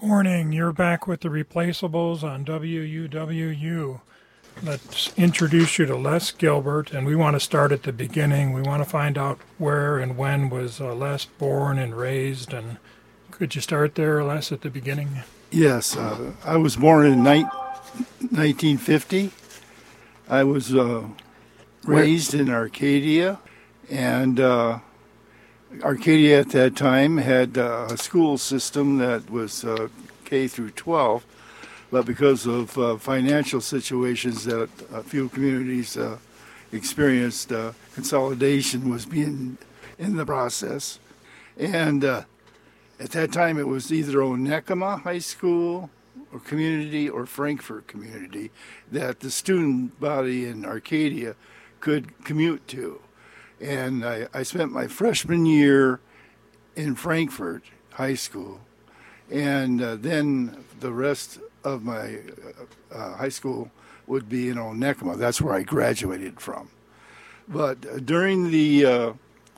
Morning, you're back with the Replaceables on WUWU. Let's introduce you to Les Gilbert, and we want to start at the beginning. We want to find out where and when was Les born and raised, and could you start there, Les, at the beginning? Yes, I was born in 1950. I was raised in Arcadia, and Arcadia at that time had a school system that was K through 12, but because of financial situations that a few communities experienced, consolidation was being in the process. And at that time it was either Onekama High School or Community or Frankfort Community that the student body in Arcadia could commute to. And I spent my freshman year in Frankfort High School, and then the rest of my high school would be in Onekama. That's where I graduated from. But during the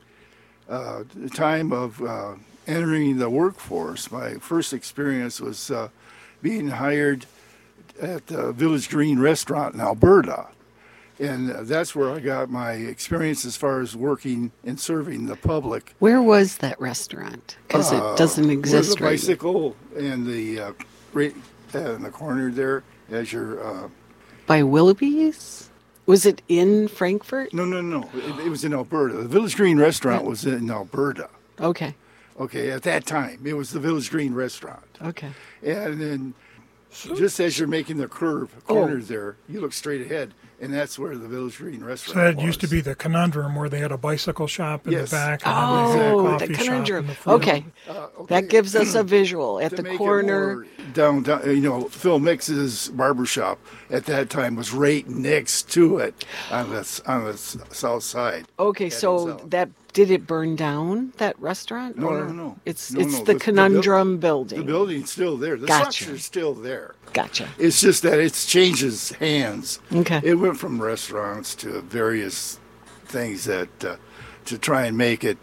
time of entering the workforce, my first experience was being hired at the Village Green Restaurant in Alberta. And that's where I got my experience as far as working and serving the public. Where was that restaurant? Because it doesn't exist right now. There's a bicycle and right in the corner there as you're... By Willoughby's? Was it in Frankfort? No. It was in Alberta. The Village Green Restaurant was in Alberta. Okay, at that time, it was the Village Green Restaurant. Okay. And then just as you're making the corner there, you look straight ahead, and that's where the Village Green Restaurant So that was. used to be the Conundrum, where they had a bicycle shop in the back. And Oh, then they had a the coffee Conundrum. shop in the front. Okay. That gives us a visual. At To the make it corner. more downtown, Phil Mix's barbershop at that time was right next to it on the south side. Okay, so did it burn down, that restaurant? No. It's No. the Conundrum building. The building's still there. The Gotcha. structure's still there. Gotcha. It's just that it's changes hands. Okay. It went from restaurants to various things that to try and make it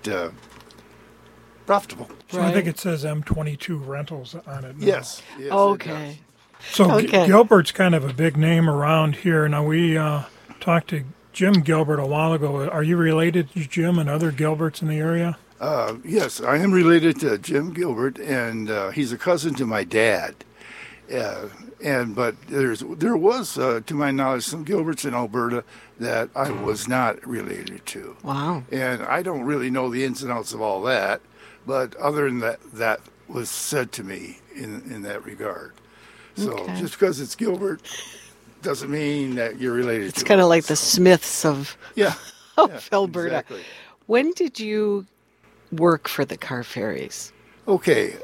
profitable. So I think it says M22 Rentals on it now. Yes. Okay. So Okay. Gilbert's kind of a big name around here. Now, we talked to Jim Gilbert a while ago. Are you related to Jim and other Gilberts in the area? Yes, I am related to Jim Gilbert, and he's a cousin to my dad. But there was, to my knowledge, some Gilberts in Alberta that I was not related to. Wow. And I don't really know the ins and outs of all that, but other than that was said to me in that regard. So just because it's Gilbert doesn't mean that you're related to It's kind of like the Smiths of Alberta. Exactly. When did you work for the car ferries? Okay.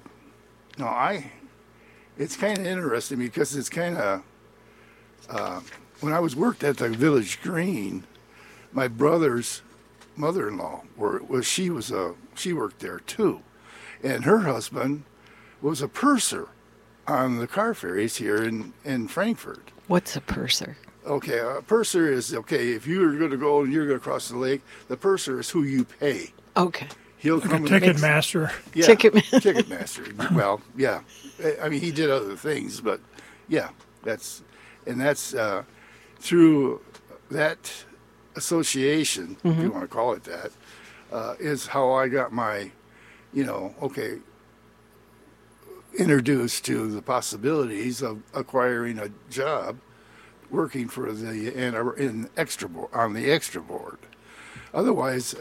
It's kind of interesting because it's kind of when I was worked at the Village Green, my brother's mother-in-law she worked there too, and her husband was a purser on the car ferries here in Frankfort. What's a purser? Okay, a purser is if you're going to go and you're going to cross the lake, the purser is who you pay. Okay. He'll come Like a ticket master. Yeah, ticket master. Well, yeah. I mean, he did other things, but yeah, that's through that association, if you want to call it that, is how I got my, introduced to the possibilities of acquiring a job working for on the extra board. Otherwise,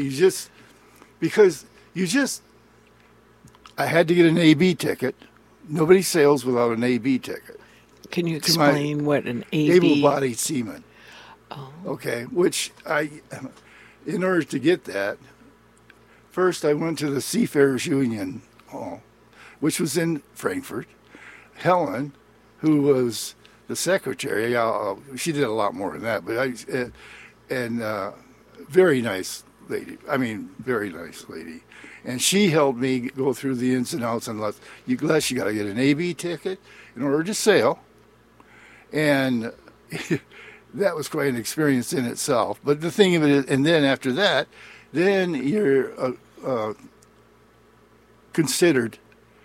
I had to get an AB ticket. Nobody sails without an AB ticket. Can you explain what an AB? Able-bodied seaman. Oh. Okay, which in order to get that, first I went to the Seafarers Union Hall, which was in Frankfort. Helen, who was the secretary, she did a lot more than that, but very nice lady. I mean, very nice lady. And she helped me go through the ins and outs. And you got to get an AB ticket in order to sail. And that was quite an experience in itself. But the thing of it is, and then after that, then you're considered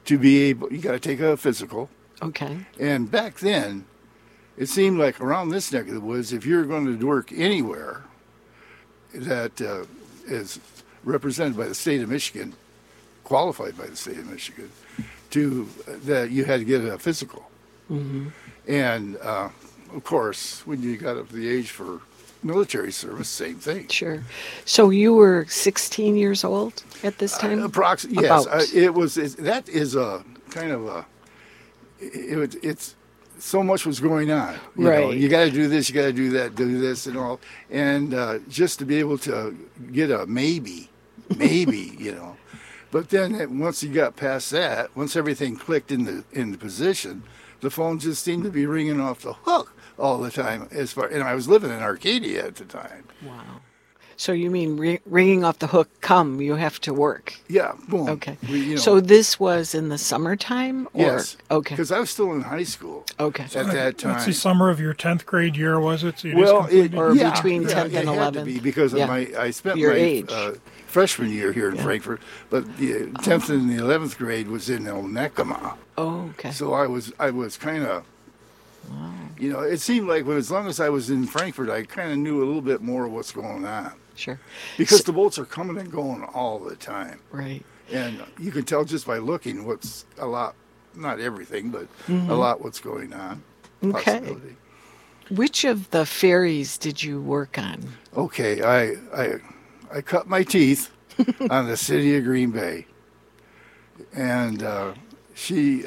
to be able, you got to take a physical. Okay. And back then, it seemed like around this neck of the woods, if you're going to work anywhere that is represented by the state of Michigan, qualified by the state of Michigan, that you had to get a physical. Mm-hmm. And of course, when you got up to the age for military service, same thing. Sure. So you were 16 years old at this time? Approximately, yes. That is a kind of a. It's so much was going on. You know, you got to do this, you got to do that, do this, and all, and just to be able to get a maybe, you know. But then once you got past that, once everything clicked in the position, the phone just seemed to be ringing off the hook all the time. And I was living in Arcadia at the time. Wow. So you mean ringing off the hook, come, you have to work. Yeah, boom. Okay. You know, so this was in the summertime? Or? Yes. Okay. Because I was still in high school. Okay. At that time. What's the summer of your 10th grade year, was it? So you between 10th and it 11th. had to be because of I spent your my age. Freshman year here in Frankfort, but the 10th and the 11th grade was in El Necama. Oh, okay. So I was kind of, you know, it seemed like as long as I was in Frankfort, I kind of knew a little bit more of what's going on. Sure. Because the boats are coming and going all the time. Right. And you can tell just by looking what's a lot, not everything, but a lot what's going on. Okay. Possibility. Which of the ferries did you work on? Okay, I cut my teeth on the city of Green Bay. And she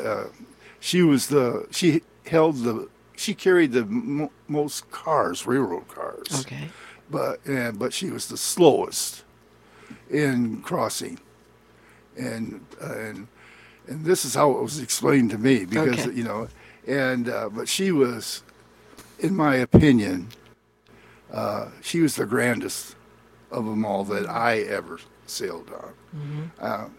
carried the most cars, railroad cars. Okay. But she was the slowest in crossing, and this is how it was explained to me because you know, but she was, in my opinion, she was the grandest of them all that I ever sailed on.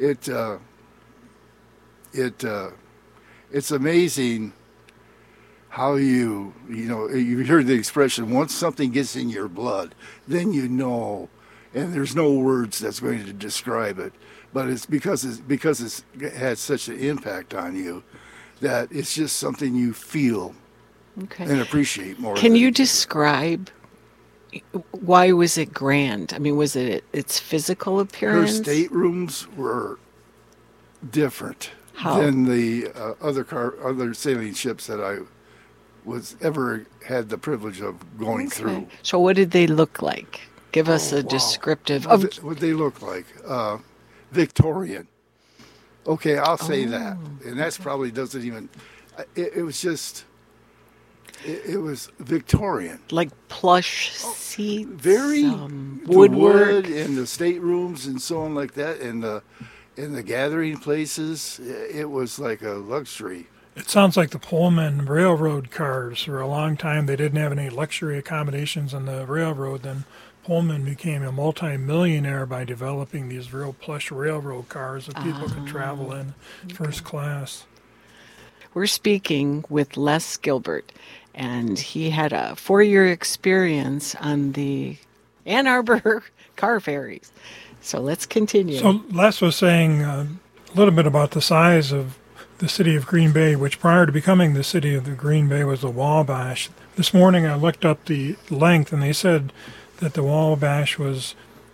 It's amazing how you heard the expression, once something gets in your blood, then you know, and there's no words that's going to describe it, but it's because it had such an impact on you that it's just something you feel and appreciate more. Can you describe why was it grand? I mean, was it its physical appearance? Her staterooms were different How? than the other sailing ships that I had the privilege of going through. So what did they look like? Give us a descriptive of What they look like. Victorian. Okay, I'll say that. And that's probably doesn't even, it was just, it was Victorian. like plush seats, Very woodwork. wood and the staterooms and so on like that, and the gathering places. It was like a luxury. It sounds like the Pullman railroad cars. For a long time, they didn't have any luxury accommodations on the railroad. Then Pullman became a multi-millionaire by developing these real plush railroad cars that people could travel in first class. We're speaking with Les Gilbert, and he had a 4-year experience on the Ann Arbor car ferries. So let's continue. So Les was saying a little bit about the size of the city of Green Bay, which prior to becoming the city of the Green Bay was the Wabash. This morning I looked up the length, and they said that the Wabash was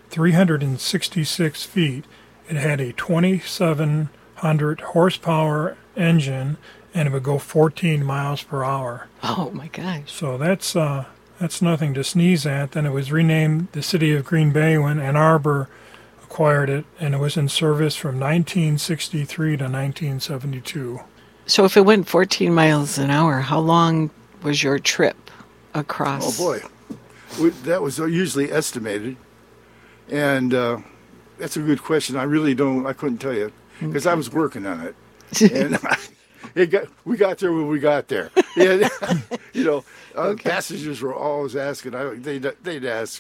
366 feet. It had a 2,700 horsepower engine, and it would go 14 miles per hour. Oh my gosh. So that's nothing to sneeze at. Then it was renamed the city of Green Bay when Ann Arbor acquired it, and it was in service from 1963 to 1972. So if it went 14 miles an hour, how long was your trip across? Oh boy, that was usually estimated, and that's a good question. I couldn't tell you because I was working on it, and we got there when we got there. And, passengers were always asking. They'd ask,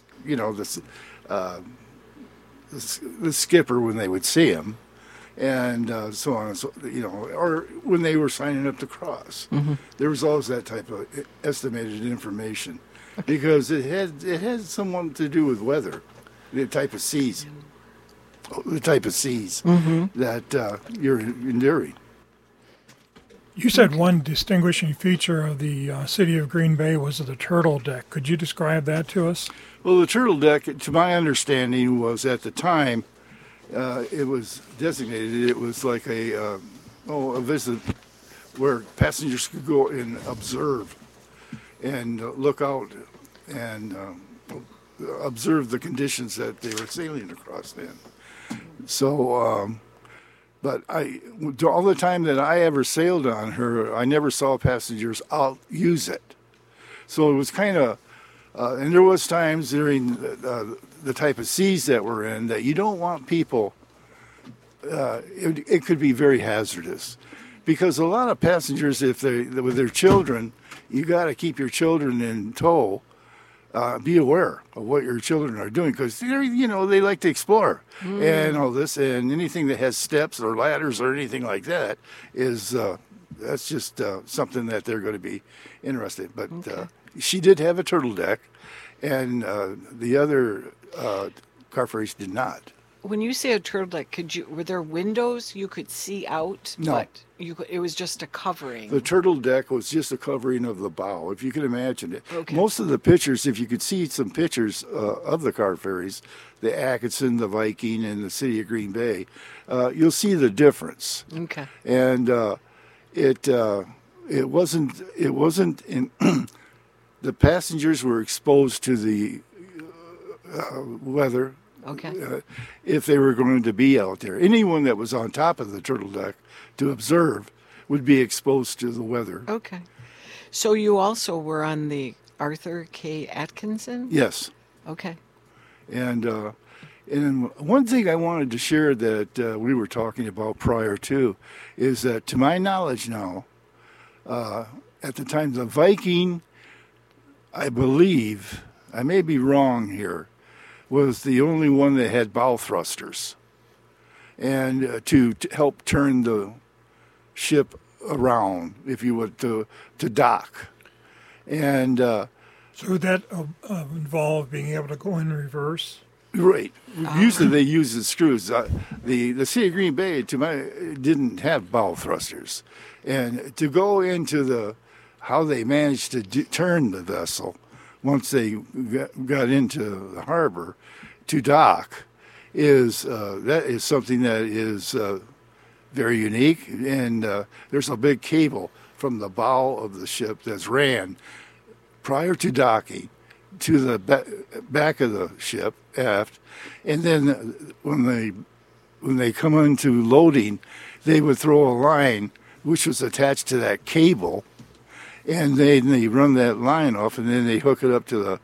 the skipper when they would see him, and so on and so, or when they were signing up to cross. There was always that type of estimated information because it had something to do with weather, the type of season. the type of seas that you're enduring. You said one distinguishing feature of the city of Green Bay was the turtle deck. Could you describe that to us? Well, the turtle deck, to my understanding, was at the time, it was designated, it was like a visit where passengers could go and observe and look out and observe the conditions that they were sailing across in. So, but all the time that I ever sailed on her, I never saw passengers out use it. So it was kind of, and there was times during the type of seas that we're in that you don't want people, it could be very hazardous. Because a lot of passengers, if they with their children, you got to keep your children in tow. Be aware of what your children are doing because they like to explore and all this, and anything that has steps or ladders or anything like that is that's just something that they're going to be interested. But she did have a turtle deck, and the other car ferries did not. When you say a turtle deck, were there windows you could see out? No. But it was just a covering. The turtle deck was just a covering of the bow, if you can imagine it. Okay. Most of the pictures, if you could see some pictures of the car ferries, the Atkinson, the Viking, and the city of Green Bay, you'll see the difference. Okay. And it wasn't in the passengers were exposed to the weather. Okay. If they were going to be out there. Anyone that was on top of the turtle deck to observe would be exposed to the weather. Okay. So you also were on the Arthur K. Atkinson? Yes. Okay. And one thing I wanted to share that we were talking about prior to is that, to my knowledge now, at the time, the Viking, I believe, I may be wrong here, was the only one that had bow thrusters, and to help turn the ship around, if you would, to dock. And So would that involve being able to go in reverse? right, usually they use the screws. The City of Green Bay, didn't have bow thrusters, and to go into how they managed to turn the vessel once they got into the harbor to dock that is something that is very unique. And there's a big cable from the bow of the ship that's ran prior to docking to the back of the ship aft, and then when they come into loading, they would throw a line which was attached to that cable. And they run that line off, and then they hook it up to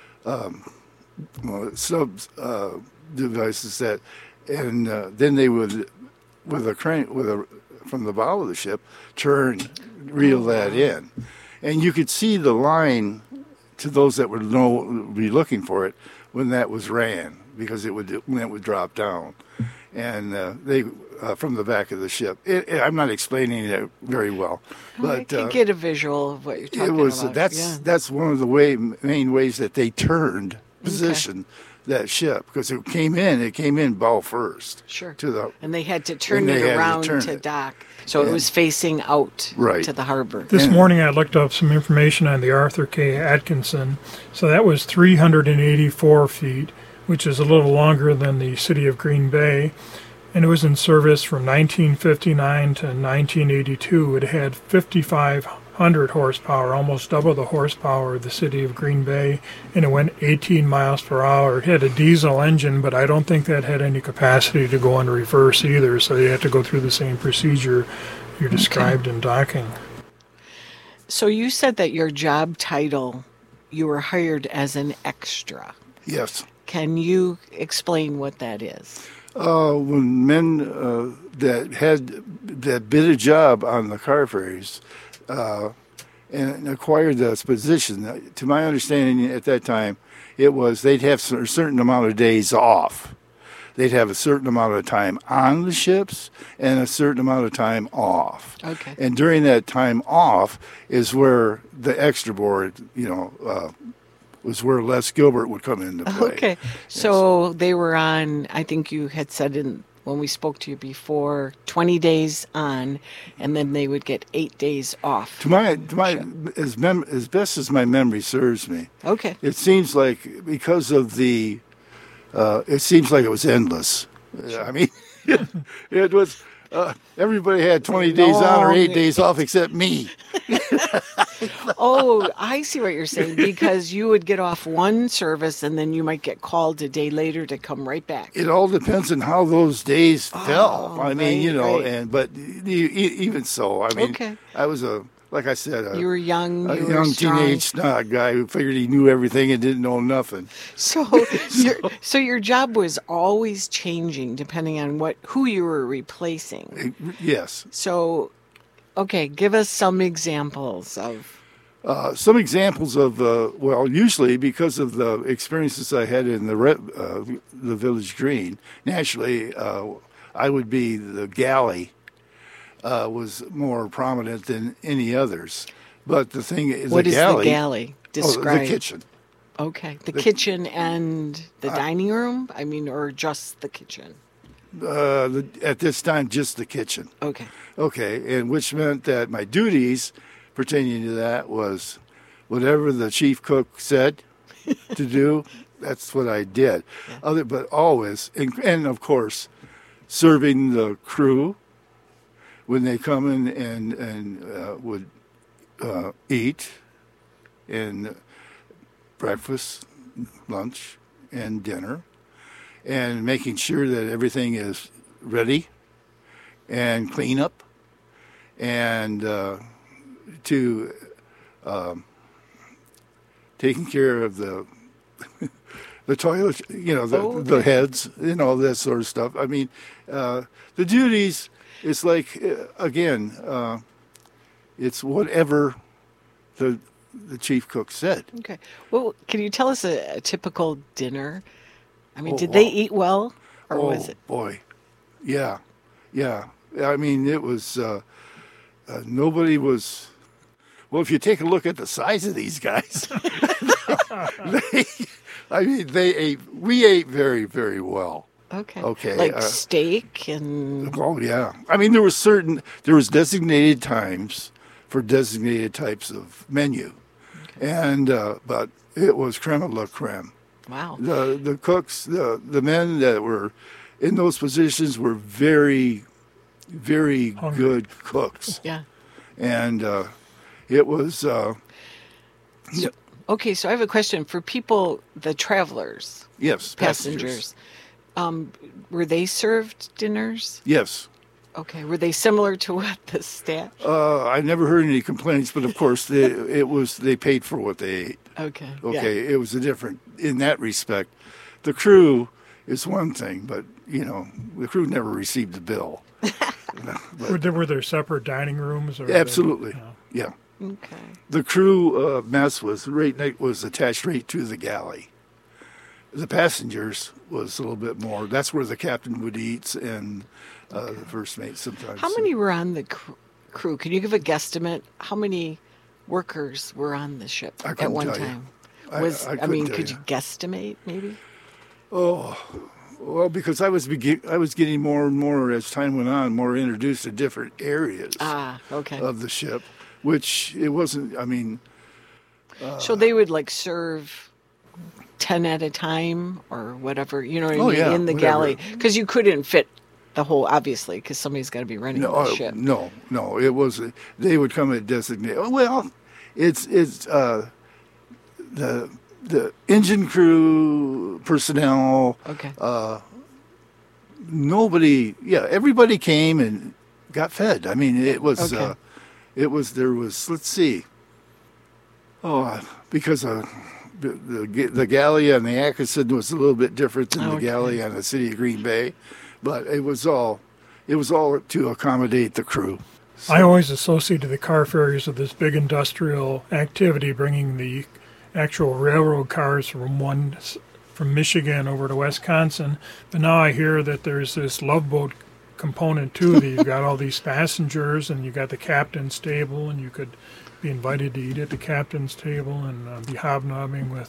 the sub devices and then they would, with a crane, from the bow of the ship, reel that in, and you could see the line to those that would be looking for it when that was ran, because when it would drop down, and they. From the back of the ship. I'm not explaining it very well, but I can get a visual of what you're talking about. That's one of the main ways that they turned position that ship, because it came in bow first. Sure. And they had to turn it around to dock, so it was facing out to the harbor. This morning I looked up some information on the Arthur K. Atkinson. So that was 384 feet, which is a little longer than the city of Green Bay. And it was in service from 1959 to 1982. It had 5,500 horsepower, almost double the horsepower of the city of Green Bay, and it went 18 miles per hour. It had a diesel engine, but I don't think that had any capacity to go in reverse either, so you had to go through the same procedure you described in docking. So you said that your job title, you were hired as an extra. Yes. Can you explain what that is? When men that bid a job on the car ferries and acquired this position, to my understanding at that time, it was they'd have a certain amount of days off. They'd have a certain amount of time on the ships and a certain amount of time off. Okay. And during that time off is where the extra board, was where Les Gilbert would come into play. Okay. So they were on, I think you had said when we spoke to you before, 20 days on, and then they would get 8 days off. As best as my memory serves me, Okay. it seems like because of it seems like it was endless. I mean, it was. Everybody had 20 days on or 8 days off except me. Oh, I see what you're saying, because you would get off one service and then you might get called a day later to come right back. It all depends on how those days fell. I mean, right. but even so, I mean, Okay. I was like I said, You were young, a you were young strong. teenage snot guy who figured he knew everything and didn't know nothing. So your job was always changing depending on who you were replacing. Yes. So, okay, give us some examples of. Some examples of, usually because of the experiences I had in the Village Green, naturally, I would be the galley. Was more prominent than any others. But the thing is, What is galley, the galley? Describe. the kitchen. Okay, the kitchen and the dining room? I mean, or just the kitchen? At this time, just the kitchen. Okay. Okay, and which meant that my duties pertaining to that was whatever the chief cook said to do, that's what I did. Yeah. But always, and of course, serving the crew when they come in and would eat, and breakfast, lunch, and dinner, and making sure that everything is ready, and clean up, and to taking care of the toilet, the heads, that sort of stuff. I mean, the duties. It's like, again, it's whatever the chief cook said. Okay. Well, can you tell us a typical dinner? I mean, Oh, did they wow. eat well, or was it? Boy, yeah. I mean, it was, nobody was, well, if you take a look at the size of these guys, we ate very, very well. Okay. Okay, Like steak and. Oh yeah, I mean there was designated times for designated types of menu, and but it was creme de la creme. Wow. The cooks, the men that were in those positions were very, very Hungry. good cooks, Yeah. and it was. Okay, so I have a question for people, the travelers, Yes, passengers. Were they served dinners? Yes. Okay. Were they similar to what the staff? I never heard any complaints, but of course they paid for what they ate. Okay. Okay, It was a different in that respect. The crew is one thing, but the crew never received a bill. Were there separate dining rooms? Or Absolutely, yeah. Yeah. Okay. The crew mess was attached right to the galley. The passengers was a little bit more. That's where the captain would eat and the first mate sometimes. How many were on the crew? Can you give a guesstimate? How many workers were on the ship I at couldn't one tell you. time? I couldn't tell Could you. you guesstimate maybe? Oh, well, because I was getting more and more as time went on, more introduced to different areas Ah, okay. of the ship, which it wasn't. I mean, So they would like serve 10 at a time or whatever, you know what I Oh, mean, yeah, in the whatever. galley, because you couldn't fit the whole, obviously, because somebody's got to be running the ship. no, it was. They would come at designated. Well, it's the engine crew personnel. Okay. Nobody. Yeah, everybody came and got fed. I mean, it was. Okay. There was. Let's see. Oh, because the galley on the Atkinson was a little bit different than the Okay. galley on the City of Green Bay, but it was all to accommodate the crew. I always associated the car ferries with this big industrial activity, bringing the actual railroad cars from Michigan over to Wisconsin. But now I hear that there's this love boat component too. That you've got all these passengers, and you got the captain's table, and you could be invited to eat at the captain's table and be hobnobbing with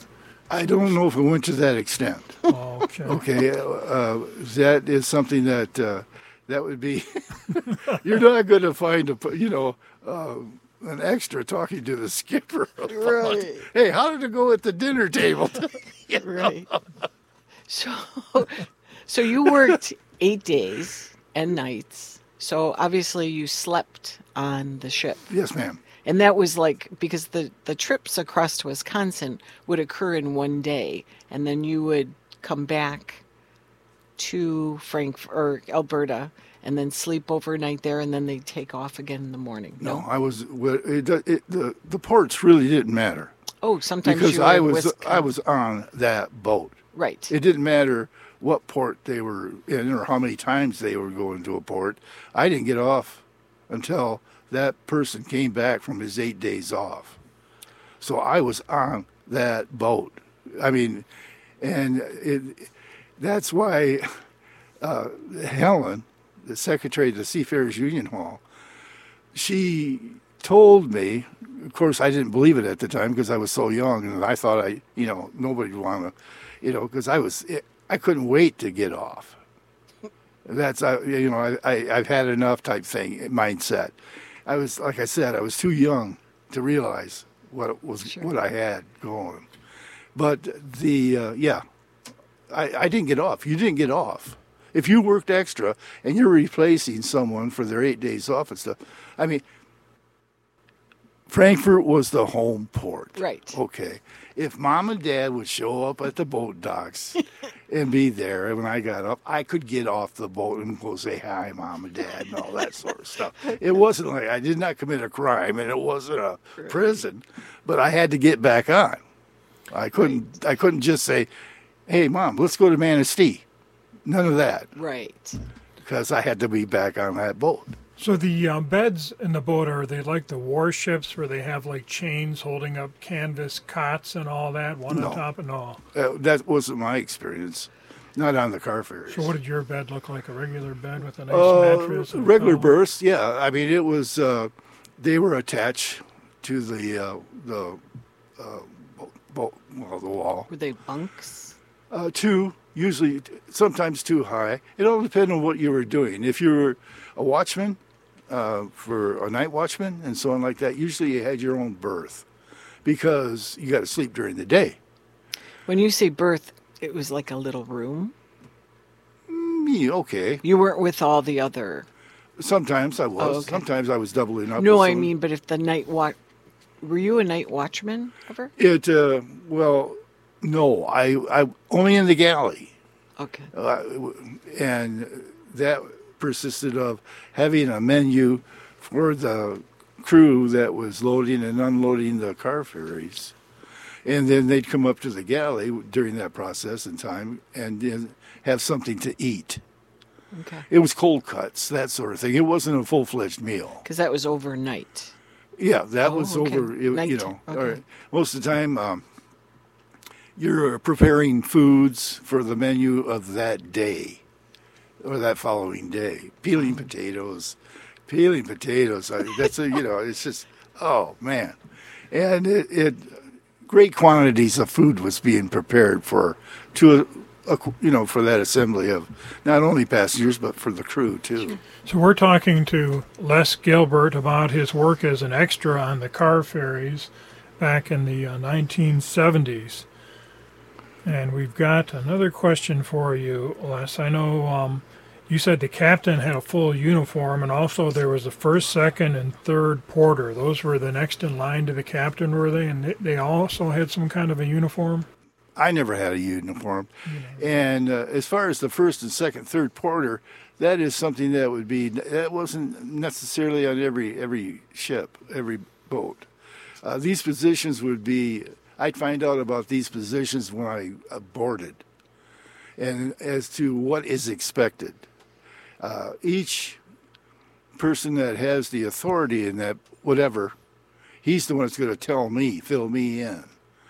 I don't know if it went to that extent. Oh, okay. Okay, that is something that that would be. You're not going to find an extra talking to the skipper about, Right. hey, how did it go at the dinner table? Right. So, so you worked 8 days and nights. So obviously you slept on the ship. Yes, ma'am. And that was like, because the trips across to Wisconsin would occur in one day, and then you would come back to Alberta, and then sleep overnight there, and then they'd take off again in the morning. No, I was. The ports really didn't matter Oh, sometimes because you were I in was Wisconsin. on that boat. Right. It didn't matter what port they were in or how many times they were going to a port. I didn't get off until that person came back from his 8 days off. So I was on that boat. I mean, and that's why Helen, the secretary of the Seafarers Union Hall, she told me, of course I didn't believe it at the time because I was so young and I thought nobody would want to, because I couldn't wait to get off. That's, I've had enough type thing, mindset. I was, like I said, I was too young to realize what I had going. But I didn't get off. You didn't get off. If you worked extra and you're replacing someone for their 8 days off and stuff, I mean, Frankfurt was the home port. Right. Okay. If mom and dad would show up at the boat docks and be there, and when I got up, I could get off the boat and go say hi, mom and dad, and all that sort of stuff. It wasn't like I did not commit a crime, and it wasn't a prison, but I had to get back on. I couldn't just say, hey, mom, let's go to Manistee. None of that, Right. because I had to be back on that boat. So the beds in the boat, are they like the warships where they have like chains holding up canvas cots and all that, one No. on top and all? That wasn't my experience. Not on the car ferries. So what did your bed look like? A regular bed with a nice mattress? And a Regular pillow? berths, yeah. I mean, it was. They were attached to the wall. Were they bunks? Two, usually, sometimes too high. It all depended on what you were doing. If you were a watchman, for a night watchman and so on like that, usually you had your own berth because you got to sleep during the day. When you say berth, it was like a little room? Me, okay. You weren't with all the other... Sometimes I was. Oh, okay. Sometimes I was doubling up. No, with I someone. mean, but if the night watch... Were you a night watchman ever? Well, no, I only in the galley. Okay. And that persisted of having a menu for the crew that was loading and unloading the car ferries. And then they'd come up to the galley during that process in time and then have something to eat. Okay. It was cold cuts, that sort of thing. It wasn't a full-fledged meal. Because that was overnight. Yeah, that Oh, was okay. over, Nighttime, okay. all right. Most of the time you're preparing foods for the menu of that day or that following day. Peeling potatoes. That's it's just, oh man. And great quantities of food was being prepared for that assembly of not only passengers but for the crew too. So we're talking to Les Gilbert about his work as an extra on the car ferries back in the 1970s. And we've got another question for you, Les. I know you said the captain had a full uniform, and also there was a first, second, and third porter. Those were the next in line to the captain, were they? And they also had some kind of a uniform? I never had a uniform. And as far as the first and second, third porter, that is something that wasn't necessarily on every ship, every boat. These positions I'd find out about these positions when I boarded and as to what is expected. Each person that has the authority in that whatever, he's the one that's going to fill me in.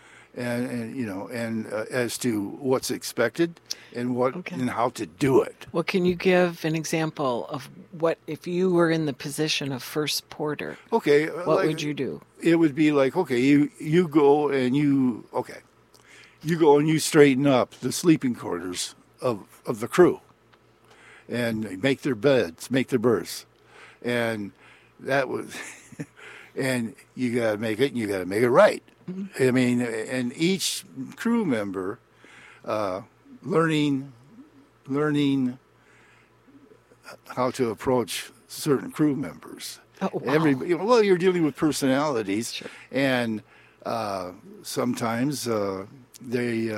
And as to what's expected and and how to do it. Well, can you give an example of what, if you were in the position of first porter, Okay. what would you do? It would be like, okay, you go and you go and you straighten up the sleeping quarters of the crew, and make their beds, make their berths, and that was, and you got to make it, and you got to make it right. I mean, and each crew member learning how to approach certain crew members. Oh, wow. Well, you're dealing with personalities, Sure. and sometimes they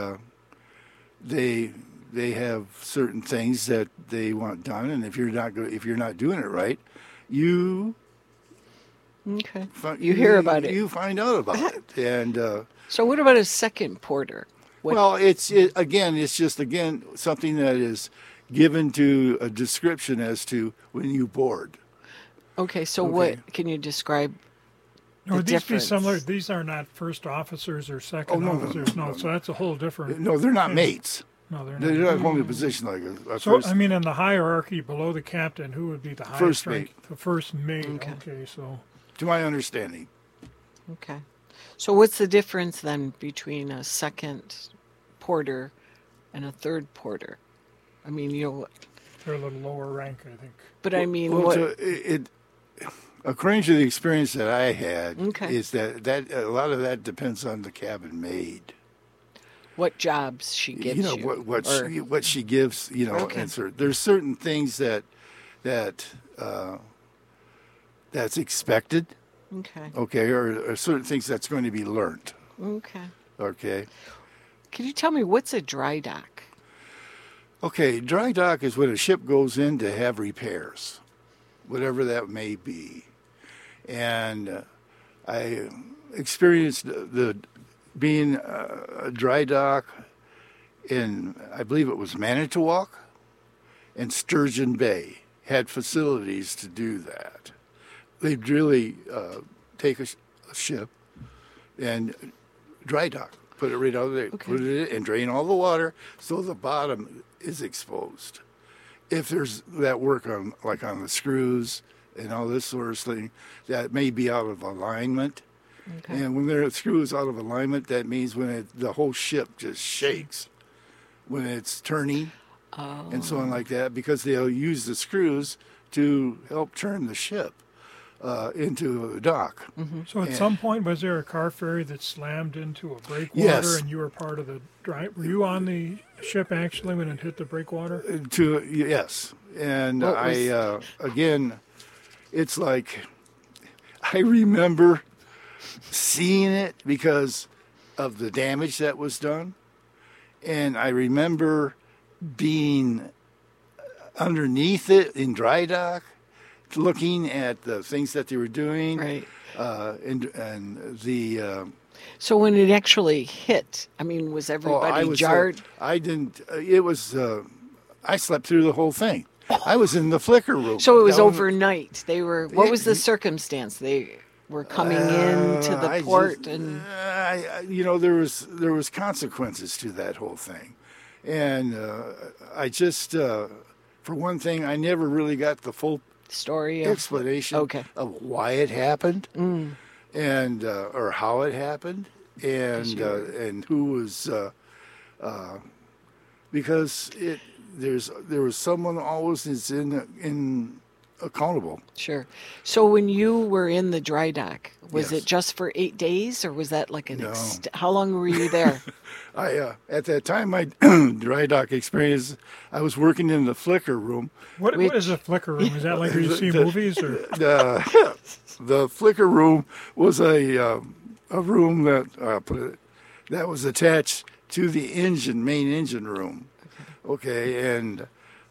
have certain things that they want done, and if you're not doing it right, you Okay. You hear about it. You find out about it, and So what about a second porter? What, well, it's just something that is given to a description as to when you board. okay, so okay. what can you describe? No, The would these be difference. similar? These are not first officers or second no, officers. no. So that's a whole different. No, they're not mates. No, they're They're not. not holding a position like a So first. I mean, in the hierarchy below the captain, who would be the highest First rank? mate. The first mate. Okay. Okay, so To my understanding, Okay. So what's the difference then between a second porter and a third porter? I mean, they're a little lower rank, I think. but I mean, well, what? according to the experience that I had, Okay. is that a lot of that depends on the cabin maid. What jobs she gives You know you? or- what she gives. You know, Okay. and there's certain things that that's expected. Okay. Okay, or certain things that's going to be learned. Okay. Okay. Can you tell me what's a dry dock? Okay, dry dock is when a ship goes in to have repairs, whatever that may be. And I experienced the being a dry dock in, I believe it was Manitowoc and Sturgeon Bay, had facilities to do that. They'd really take a ship and dry dock, put it right out there, put it in, and drain all the water so the bottom is exposed. If there's that work on, like on the screws and all this sort of thing, that may be out of alignment. Okay. And when the screw is out of alignment, that means when the whole ship just shakes when it's turning and so on like that, because they'll use the screws to help turn the ship into a dock. So at some point, was there a car ferry that slammed into a breakwater, Yes. and you were part of the drive? Were you on the ship actually when it hit the breakwater? Yes, and What I again, it's like I remember seeing it because of the damage that was done, and I remember being underneath it in dry dock, looking at the things that they were doing, Right. and the. So when it actually hit, I mean, was everybody jarred? I didn't. It was. I slept through the whole thing. I was in the flicker room. So it was That overnight. They were. What was the Yeah. circumstance? They were coming into the I port, just- and there was consequences to that whole thing, and I just, for one thing, I never really got the full story of explanation Okay. of why it happened, and or how it happened, and who was, because there was someone always is in accountable. Sure. So when you were in the dry dock, was Yes. it just for 8 days, or was that like an? No. How long were you there? I at that time my dry dock experience, I was working in the flicker room. What is a flicker room? Is that like where you see movies, or The flicker room was a room that was attached to the main engine room. Okay, and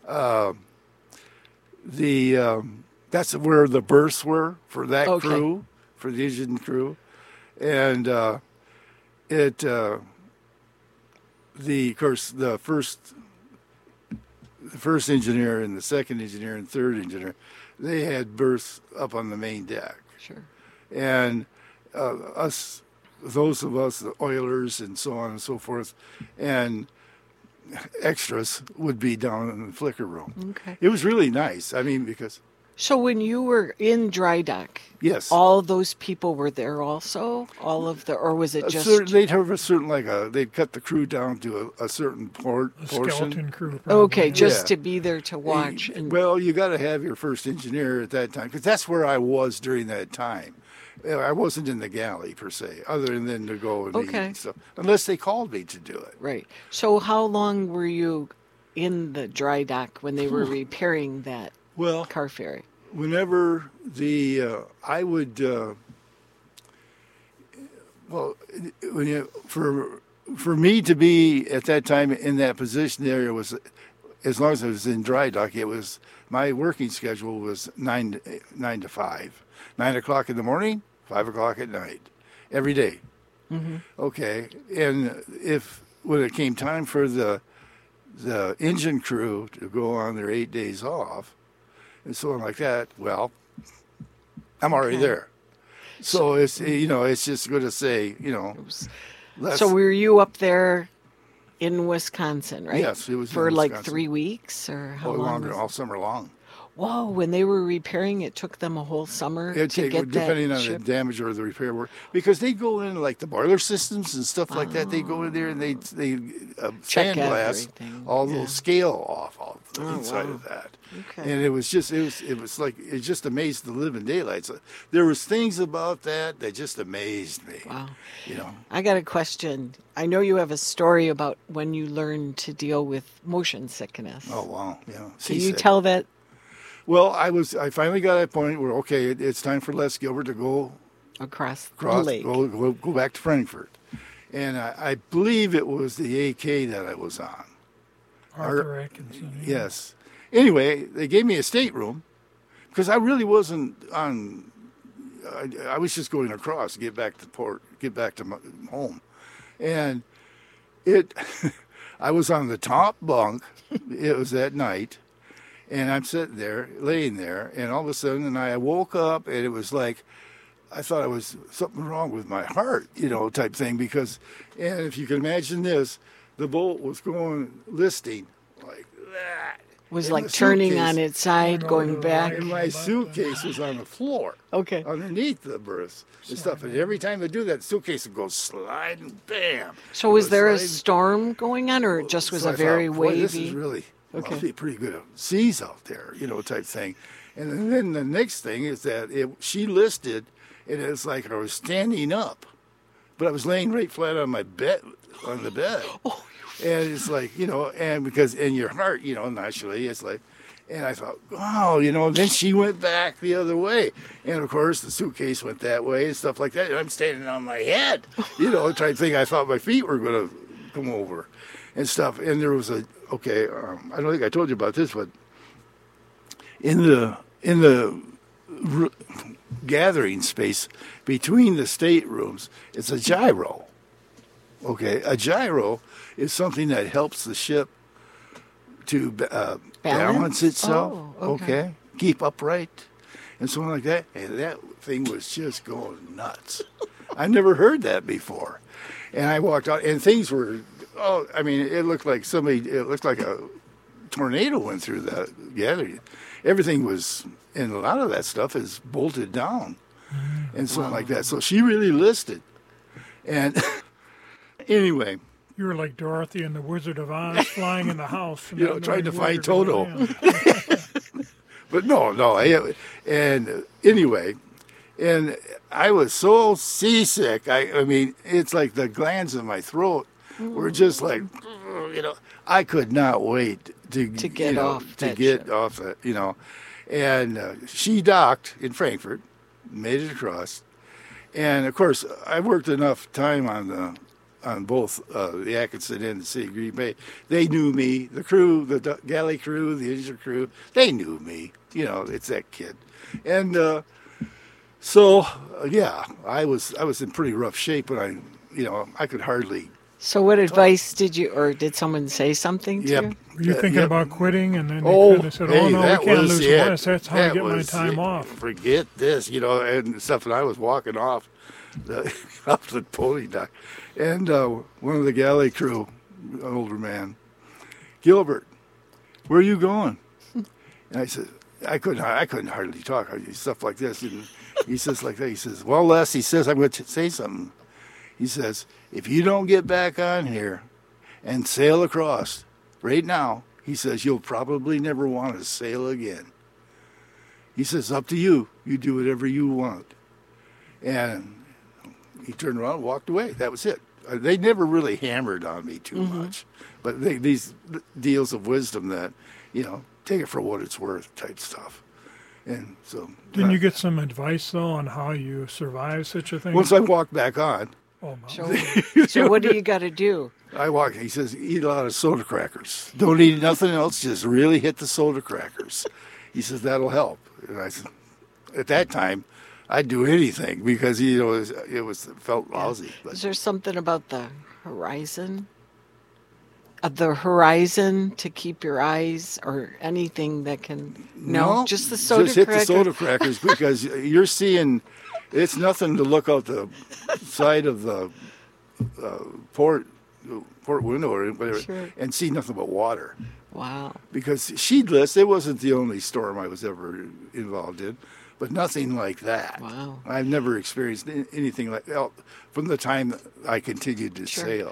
that's where the berths were for that Okay. crew, for the engine crew, and of course the first engineer and the second engineer and third engineer, they had berths up on the main deck. Sure. And those of us, the oilers and so on and so forth, and extras would be down in the flicker room. Okay. It was really nice. I mean, because So when you were in dry dock, Yes. all those people were there also? All of the, or was it just? They'd have a certain they'd cut the crew down to a certain portion. Skeleton crew. Probably. Okay, just Yeah. to be there to watch. And Well, you got to have your first engineer at that time because that's where I was during that time. I wasn't in the galley per se, other than to go and eat Okay. and stuff, unless they called me to do it. right. So how long were you in the dry dock when they were repairing that Well, car ferry? whenever I would, for me to be at that time in that position there, it was as long as I was in dry dock. It was my working schedule was 9 to 5, 9 o'clock in the morning, 5 o'clock at night, every day. Okay, and when it came time for the engine crew to go on their 8 days off and so on like that, well, I'm already Okay. there. So it's it's just going to say less. So were you up there in Wisconsin, right? Yes, it was in for like Wisconsin. 3 weeks or how long? longer, was it? all summer long. Whoa! When they were repairing, it took them a whole summer It'd to take, get depending that on ship. the damage or the repair work, because they go in like the boiler systems and stuff like that. They go in there and they Check sandblast everything, all yeah. those scale off the Oh, inside wow. of that. Okay. And it was like it just amazed the living daylights. There was things about that just amazed me. Wow. You know. I got a question. I know you have a story about when you learned to deal with motion sickness. Oh wow. Yeah. Can you Seasick. tell that? Well, I finally got to a point where okay, it's time for Les Gilbert to go Across the across, lake. go back to Frankfurt, and I believe it was the AK that I was on. Arthur Atkinson. Yeah. Yes. Anyway, they gave me a stateroom because I really wasn't on. I was just going across to get back to port, get back to my home, and I was on the top bunk. It was at night. And I'm sitting there, laying there, and all of a sudden, I woke up, and it was like, I thought it was something wrong with my heart, type thing. Because, and if you can imagine this, the boat was listing like that. Was And like the turning suitcase- on its side, going back. And my suitcase was on the floor. Okay. Underneath the berth and stuff. And every time they do that, suitcase would go sliding, bam. So It was there a sliding. storm going on, or it just was So a I very thought, boy, wavy? This is really Okay. must be pretty good seas out there, type thing. And then the next thing is that she listed, and it's like I was standing up, but I was laying right flat on my bed, on the bed. Oh, And it's like, and because in your heart, naturally, it's like, and I thought, wow, then she went back the other way. And of course, the suitcase went that way and stuff like that. And I'm standing on my head, type thing. I thought my feet were going to come over and stuff. And there was I don't think I told you about this, but in the gathering space between the staterooms, it's a gyro. Okay, a gyro is something that helps the ship to balance itself. Oh, okay. Keep upright, and something like that. And that thing was just going nuts. I never heard that before, and I walked out, and things were. Oh, I mean, it looked like a tornado went through that gathering. Everything was, and a lot of that stuff is bolted down, and something like that. So she really listed, and anyway. You were like Dorothy and the Wizard of Oz flying in the house. And not trying to knowing where find to go Toto. in. But no. And anyway, and I was so seasick. I mean, it's like the glands in my throat were just like, I could not wait to get off to that get ship. off that, And she docked in Frankfurt, made it across, and of course I worked enough time on both the Atkinson and the City of Green Bay. They knew me. The crew, the galley crew, the engine crew, they knew me. It's that kid. And I was in pretty rough shape when I could hardly. So what advice did you, or did someone say something to Yep. you? Were you thinking Yep. about quitting? And then they Oh, kind of said, hey, oh, no, we that can't was lose it. Wes. That's how I That get my was time it. off. Forget this, and stuff. And I was walking off the pony dock. And one of the galley crew, an older man, Gilbert, where are you going? And I said, I couldn't hardly talk. Stuff like this. And he says like that. He says, well, Les, he says, I'm going to say something. He says, if you don't get back on here and sail across right now, he says, you'll probably never want to sail again. He says, up to you. You do whatever you want. And he turned around and walked away. That was it. They never really hammered on me too much. But these deals of wisdom that, take it for what it's worth type stuff. And so. Didn't you get some advice, though, on how you survive such a thing? Once I walked back on, Oh, my. So what do you got to do? he says, eat a lot of soda crackers. Don't eat nothing else, just really hit the soda crackers. He says, that'll help. And I said, at that time, I'd do anything because, it felt lousy. But. Is there something about the horizon? The horizon to keep your eyes or anything that can... No, just the soda just hit cracker. the soda crackers because you're seeing... It's nothing to look out the side of the port window or whatever Sure. and see nothing but water. Wow. Because Sheedless, it wasn't the only storm I was ever involved in, but nothing like that. Wow. I've never experienced anything like that from the time I continued to sail.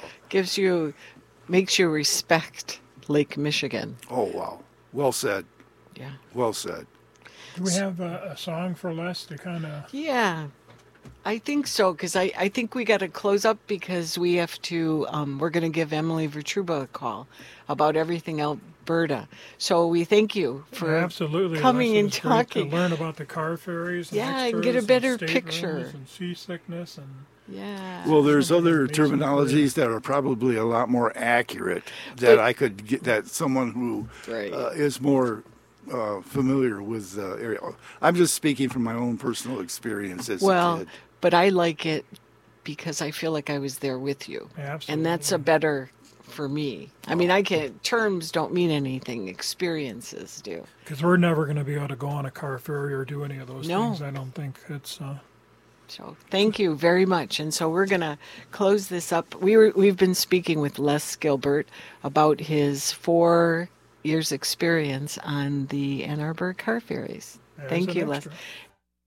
Makes you respect Lake Michigan. Oh, wow. Well said. Yeah. Well said. Do we have a song for Les to kind of... Yeah, I think so, because I think we got to close up because we have to, we're going to give Emily Vertruba a call about everything Alberta. So we thank you for Absolutely, coming Les, and it was great talking. to learn about the car ferries and Yeah, and extras get a better and picture. staterooms and seasickness and... Yeah. Well, there's Something other amazing terminologies that are probably a lot more accurate that I could get, that someone who Right. is more familiar with the area. I'm just speaking from my own personal experience as a kid. But I like it because I feel like I was there with you. Absolutely. And that's a better for me. I mean, terms don't mean anything, experiences do. Because we're never going to be able to go on a car ferry or do any of those No. things, I don't think. It's... So thank you very much. And so we're going to close this up. We've been speaking with Les Gilbert about his 4 years experience on the Ann Arbor car ferries. There's Thank an you, Les. extra.